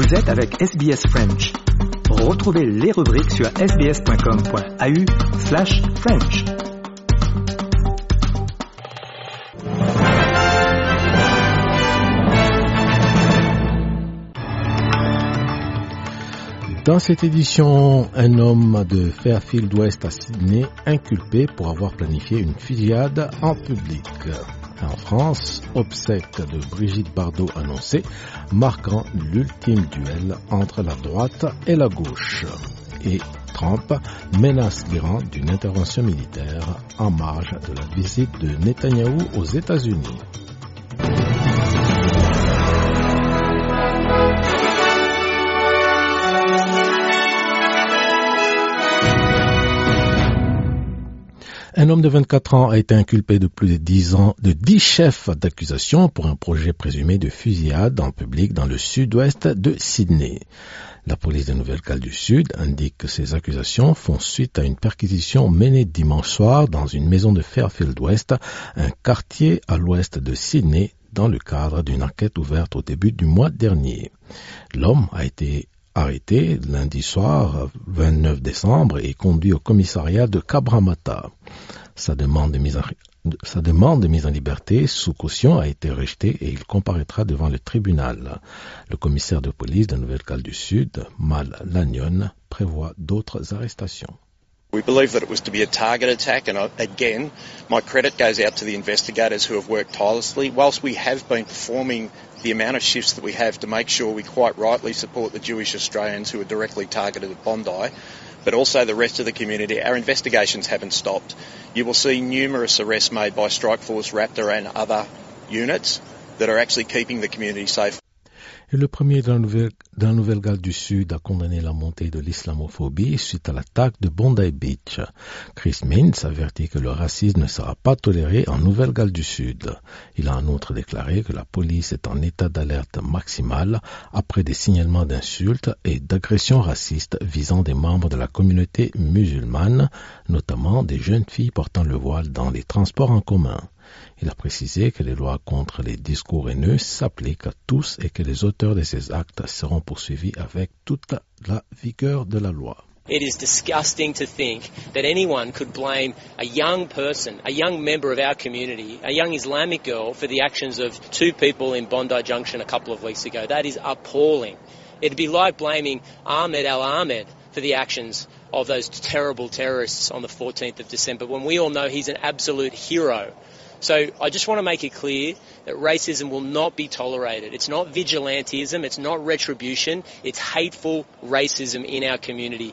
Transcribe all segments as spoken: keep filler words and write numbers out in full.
Vous êtes avec S B S French. Retrouvez les rubriques sur sbs.com.au slash French. Dans cette édition, un homme de Fairfield West à Sydney inculpé pour avoir planifié une fusillade en public. En France, obsèques de Brigitte Bardot annoncées, marquant l'ultime duel entre la droite et la gauche. Et Trump menace l'Iran d'une intervention militaire en marge de la visite de Netanyahou aux États-Unis. Un homme de vingt-quatre ans a été inculpé de plus de dix ans, de dix chefs d'accusation pour un projet présumé de fusillade en public dans le sud-ouest de Sydney. La police de Nouvelle-Galles du Sud indique que ces accusations font suite à une perquisition menée dimanche soir dans une maison de Fairfield West, un quartier à l'ouest de Sydney, dans le cadre d'une enquête ouverte au début du mois dernier. L'homme a été arrêté lundi soir, vingt-neuf décembre, et conduit au commissariat de Cabramatta. Sa demande de mise en, sa demande de mise en liberté sous caution a été rejetée et il comparaîtra devant le tribunal. Le commissaire de police de Nouvelle-Galles du Sud, Mal Lanyon, prévoit d'autres arrestations. We believe that it was to be a target attack, and again, my credit goes out to the investigators who have worked tirelessly. Whilst we have been performing the amount of shifts that we have to make sure we quite rightly support the Jewish Australians who are directly targeted at Bondi, but also the rest of the community, our investigations haven't stopped. You will see numerous arrests made by Strike Force, Raptor and other units that are actually keeping the community safe. Et le premier de la Nouvelle, de la Nouvelle-Galles du Sud a condamné la montée de l'islamophobie suite à l'attaque de Bondi Beach. Chris Minns avertit que le racisme ne sera pas toléré en Nouvelle-Galles du Sud. Il a en outre déclaré que la police est en état d'alerte maximale après des signalements d'insultes et d'agressions racistes visant des membres de la communauté musulmane, notamment des jeunes filles portant le voile dans les transports en commun. Il a précisé que les lois contre les discours haineux s'appliquent à tous et que les auteurs de ces actes seront poursuivis avec toute la vigueur de la loi. It is disgusting to think that anyone could blame a young person, a young member of our community, a young Islamic girl for the actions of two people in Bondi Junction a couple of weeks ago. That is appalling. It'd be like blaming Ahmed Al-Ahmed for the actions of those terrible terrorists on the fourteenth of December when we all know he's an absolute hero. So I just want to make it clear that racism will not be tolerated. It's not vigilantism, it's not retribution, it's hateful racism in our community.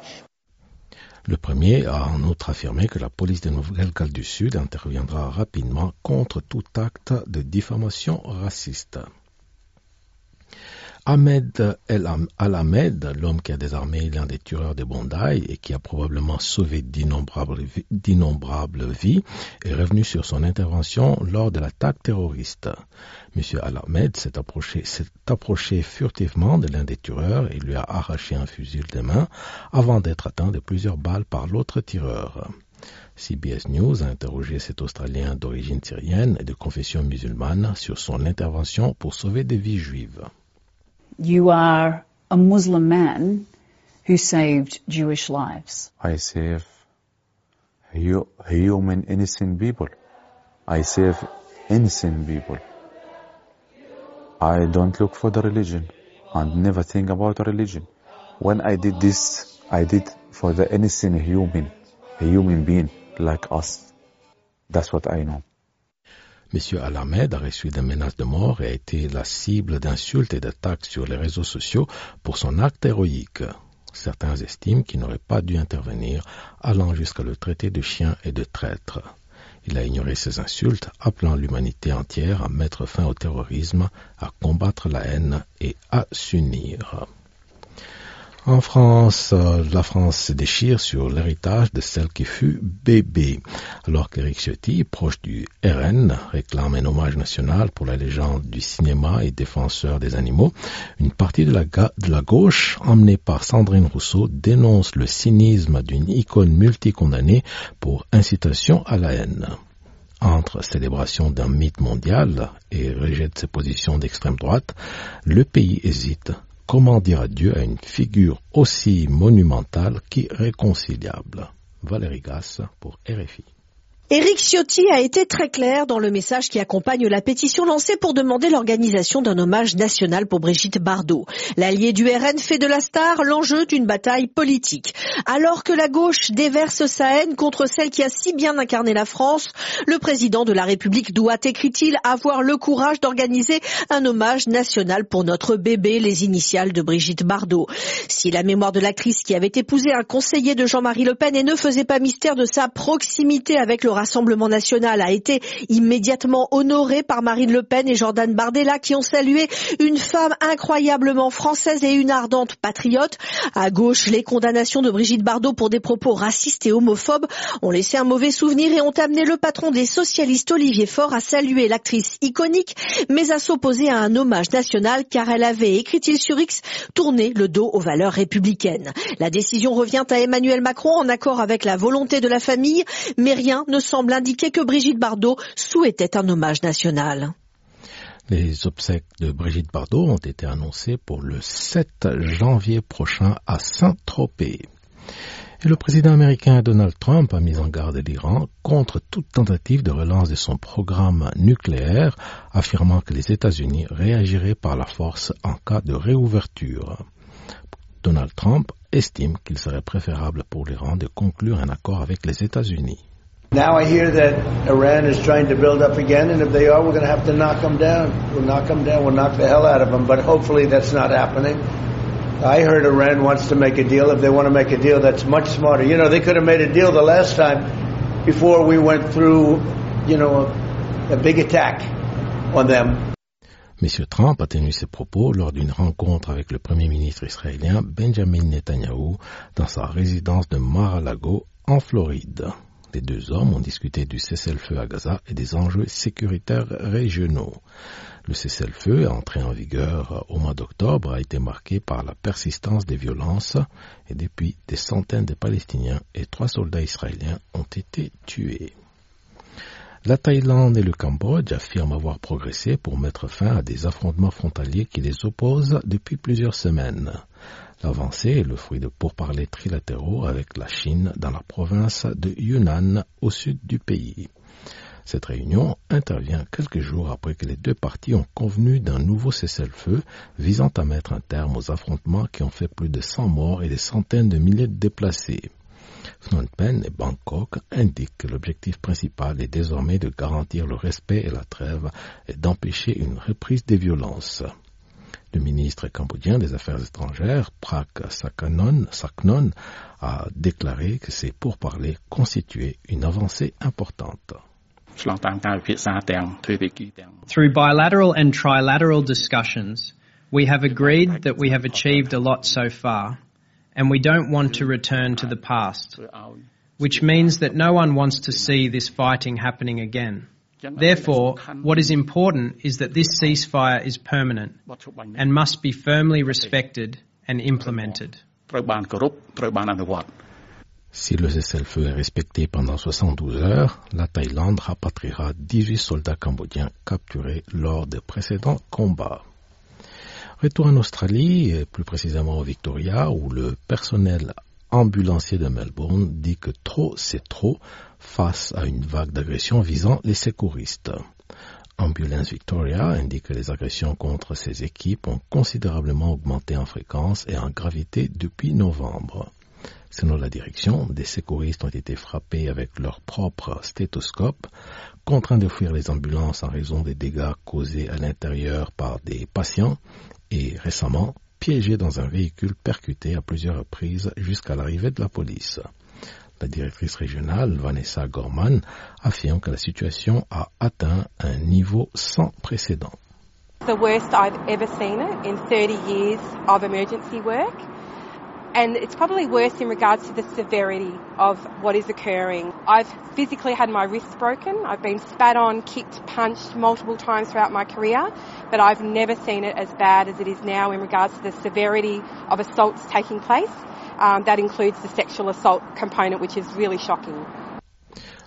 Le premier a en outre affirmé que la police de Nouvelle-Galles du Sud interviendra rapidement contre tout acte de diffamation raciste. Ahmed El Al-Ahmed, l'homme qui a désarmé l'un des tueurs de Bondi et qui a probablement sauvé d'innombrables, d'innombrables vies, est revenu sur son intervention lors de l'attaque terroriste. M. Al-Ahmed s'est approché, s'est approché furtivement de l'un des tueurs et lui a arraché un fusil de main avant d'être atteint de plusieurs balles par l'autre tireur. C B S News a interrogé cet Australien d'origine syrienne et de confession musulmane sur son intervention pour sauver des vies juives. You are a Muslim man who saved Jewish lives. I save human innocent people. I save innocent people. I don't look for the religion and never think about a religion. When I did this, I did for the innocent human, a human being like us. That's what I know. M. Al-Ahmed a reçu des menaces de mort et a été la cible d'insultes et d'attaques sur les réseaux sociaux pour son acte héroïque. Certains estiment qu'il n'aurait pas dû intervenir, allant jusqu'à le traiter de chien et de traître. Il a ignoré ces insultes, appelant l'humanité entière à mettre fin au terrorisme, à combattre la haine et à s'unir. En France, la France se déchire sur l'héritage de celle qui fut bébé, alors qu'Éric Ciotti, proche du R N, réclame un hommage national pour la légende du cinéma et défenseur des animaux. Une partie de la, de la gauche, emmenée par Sandrine Rousseau, dénonce le cynisme d'une icône multicondamnée pour incitation à la haine. Entre célébration d'un mythe mondial et rejette ses positions d'extrême droite, le pays hésite comment dire adieu à une figure aussi monumentale qu'irréconciliable. Valérie Gasse pour R F I. Éric Ciotti a été très clair dans le message qui accompagne la pétition lancée pour demander l'organisation d'un hommage national pour Brigitte Bardot. L'allié du R N fait de la star l'enjeu d'une bataille politique. Alors que la gauche déverse sa haine contre celle qui a si bien incarné la France, le président de la République doit, écrit-il, avoir le courage d'organiser un hommage national pour notre bébé, les initiales de Brigitte Bardot. Si la mémoire de l'actrice qui avait épousé un conseiller de Jean-Marie Le Pen et ne faisait pas mystère de sa proximité avec le Rassemblement national a été immédiatement honoré par Marine Le Pen et Jordan Bardella qui ont salué une femme incroyablement française et une ardente patriote. À gauche, les condamnations de Brigitte Bardot pour des propos racistes et homophobes ont laissé un mauvais souvenir et ont amené le patron des socialistes Olivier Faure à saluer l'actrice iconique mais à s'opposer à un hommage national car elle avait, écrit-il sur X, tourné le dos aux valeurs républicaines. La décision revient à Emmanuel Macron en accord avec la volonté de la famille, mais rien ne semble indiquer que Brigitte Bardot souhaitait un hommage national. Les obsèques de Brigitte Bardot ont été annoncées pour le sept janvier prochain à Saint-Tropez. Et le président américain Donald Trump a mis en garde l'Iran contre toute tentative de relance de son programme nucléaire, affirmant que les États-Unis réagiraient par la force en cas de réouverture. Donald Trump estime qu'il serait préférable pour l'Iran de conclure un accord avec les États-Unis. Now I hear that Iran is trying to build up again, and if they are, we're going to have to knock them down. We'll knock them down. We'll knock the hell out of them, but hopefully that's not happening. I heard Iran wants to make a deal. If they want to make a deal, that's much smarter. You know, they could have made a deal the last time before we went through, you know, a, a big attack on them. M. Trump a tenu ses propos lors d'une rencontre avec le Premier ministre israélien Benjamin Netanyahou dans sa résidence de Mar-a-Lago en Floride. Les deux hommes ont discuté du cessez-le-feu à Gaza et des enjeux sécuritaires régionaux. Le cessez-le-feu, entré en vigueur au mois d'octobre, a été marqué par la persistance des violences et depuis, des centaines de Palestiniens et trois soldats israéliens ont été tués. La Thaïlande et le Cambodge affirment avoir progressé pour mettre fin à des affrontements frontaliers qui les opposent depuis plusieurs semaines. L'avancée est le fruit de pourparlers trilatéraux avec la Chine dans la province de Yunnan au sud du pays. Cette réunion intervient quelques jours après que les deux parties ont convenu d'un nouveau cessez-le-feu visant à mettre un terme aux affrontements qui ont fait plus de cent morts et des centaines de milliers de déplacés. Phnom Penh et Bangkok indiquent que l'objectif principal est désormais de garantir le respect et la trêve et d'empêcher une reprise des violences. Le ministre cambodgien des Affaires étrangères, Prak Saknon, Saknon, a déclaré que ces pourparlers constituaient une avancée importante. Through bilateral and trilateral discussions, we have agreed that we have achieved a lot so far, and we don't want to return to the past, which means that no one wants to see this fighting happening again. Therefore, what is important is that this ceasefire is permanent and must be firmly respected and implemented. Si le cessez-le-feu est respecté pendant soixante-douze heures, la Thaïlande rapatriera dix-huit soldats cambodgiens capturés lors des précédents combats. Retour en Australie, et plus précisément au Victoria, où le personnel ambulancier de Melbourne dit que trop c'est trop face à une vague d'agressions visant les secouristes. Ambulance Victoria indique que les agressions contre ces équipes ont considérablement augmenté en fréquence et en gravité depuis novembre. Selon la direction, des secouristes ont été frappés avec leur propre stéthoscope, contraints de fuir les ambulances en raison des dégâts causés à l'intérieur par des patients et récemment piégés dans un véhicule percuté à plusieurs reprises jusqu'à l'arrivée de la police. La directrice régionale, Vanessa Gorman, affirme que la situation a atteint un niveau sans précédent. The worst I've ever seen it in thirty years of emergency work. And it's probably worse in regards to the severity of what is occurring. I've physically had my wrists broken. I've been spat on, kicked, punched multiple times throughout my career, but I've never seen it as bad as it is now in regards to the severity of assaults taking place. Um, that includes the sexual assault component, which is really shocking.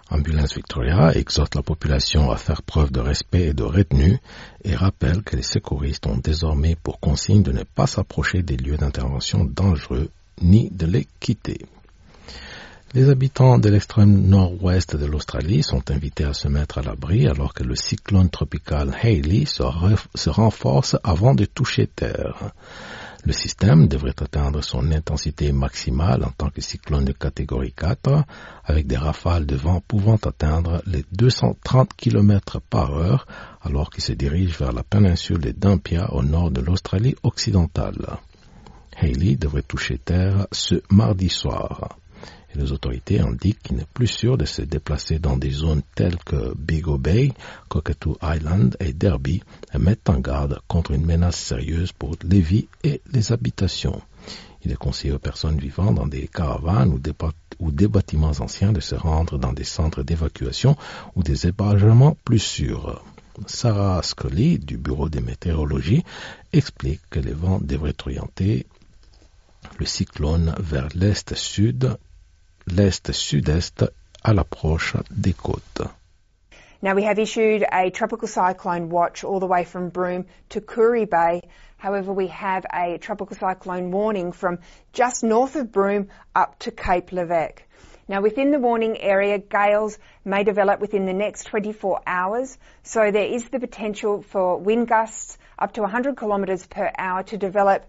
Ambulance Victoria exhorte la population à faire preuve de respect et de retenue et rappelle que les secouristes ont désormais pour consigne de ne pas s'approcher des lieux d'intervention dangereux ni de les quitter. Les habitants de l'extrême nord-ouest de l'Australie sont invités à se mettre à l'abri alors que le cyclone tropical Hayley se, ref- se renforce avant de toucher terre. Le système devrait atteindre son intensité maximale en tant que cyclone de catégorie quatre, avec des rafales de vent pouvant atteindre les deux cent trente kilomètres par heure, alors qu'il se dirige vers la péninsule de Dampier au nord de l'Australie occidentale. Hayley devrait toucher terre ce mardi soir. Et les autorités indiquent qu'il n'est plus sûr de se déplacer dans des zones telles que Bigo Bay, Cockatoo Island et Derby et mettent en garde contre une menace sérieuse pour les vies et les habitations. Il est conseillé aux personnes vivant dans des caravanes ou des, ou des bâtiments anciens de se rendre dans des centres d'évacuation ou des hébergements plus sûrs. Sarah Scully, du Bureau de météorologie, explique que les vents devraient orienter le cyclone vers l'est-sud l'est-sud-est à l'approche des côtes. Now we have issued a tropical cyclone watch all the way from Broome to Koori Bay. However, we have a tropical cyclone warning from just north of Broome up to Cape Levesque. Now within the warning area, gales may develop within the next twenty-four hours, so there is the potential for wind gusts up to one hundred kilometres per hour to develop.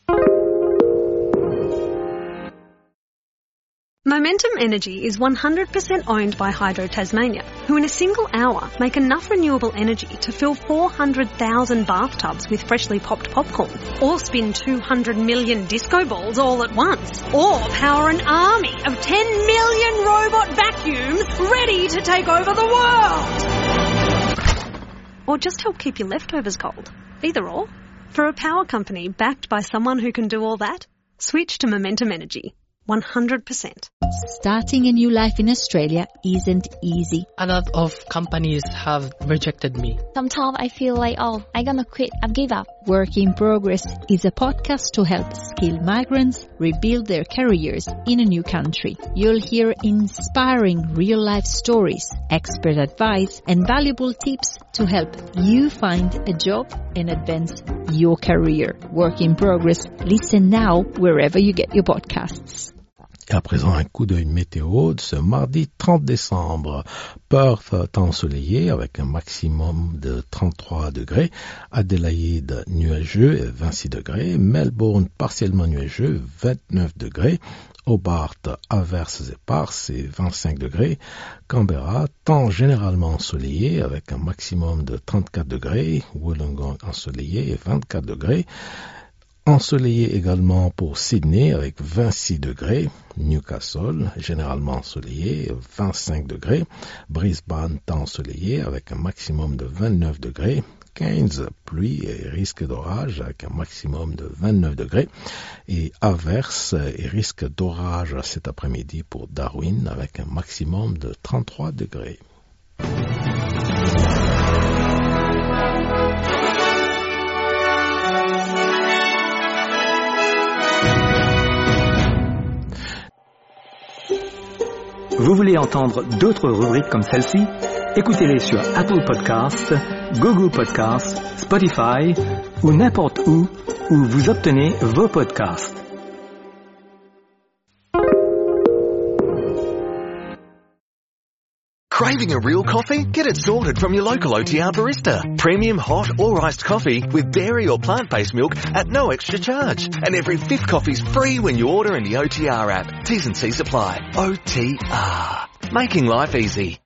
Momentum Energy is one hundred percent owned by Hydro Tasmania, who in a single hour make enough renewable energy to fill four hundred thousand bathtubs with freshly popped popcorn, or spin two hundred million disco balls all at once, or power an army of ten million robot vacuums ready to take over the world. Or just help keep your leftovers cold. Either or. For a power company backed by someone who can do all that, switch to Momentum Energy. one hundred percent. Starting a new life in Australia isn't easy. A lot of companies have rejected me. Sometimes I feel like, oh, I'm gonna quit, I've give up. Work in Progress is a podcast to help skilled migrants rebuild their careers in a new country. You'll hear inspiring real-life stories, expert advice, and valuable tips to help you find a job and advance your career. Work in Progress. Listen now wherever you get your podcasts. Et à présent, un coup d'œil météo de ce mardi trente décembre. Perth ensoleillé avec un maximum de trente-trois degrés. Adélaïde nuageux et vingt-six degrés. Melbourne partiellement nuageux, vingt-neuf degrés. Hobart averses éparses et vingt-cinq degrés. Canberra temps généralement ensoleillé avec un maximum de trente-quatre degrés. Wollongong ensoleillé et vingt-quatre degrés. Ensoleillé également pour Sydney avec vingt-six degrés, Newcastle généralement ensoleillé, vingt-cinq degrés, Brisbane temps ensoleillé avec un maximum de vingt-neuf degrés, Cairns pluie et risque d'orage avec un maximum de vingt-neuf degrés, et averse et risque d'orage cet après-midi pour Darwin avec un maximum de trente-trois degrés. Vous voulez entendre d'autres rubriques comme celle-ci? Écoutez-les sur Apple Podcasts, Google Podcasts, Spotify ou n'importe où où vous obtenez vos podcasts. Craving a real coffee? Get it sorted from your local O T R barista. Premium hot or iced coffee with dairy or plant-based milk at no extra charge. And every fifth coffee's free when you order in the O T R app. T's and C's apply. O T R. Making life easy.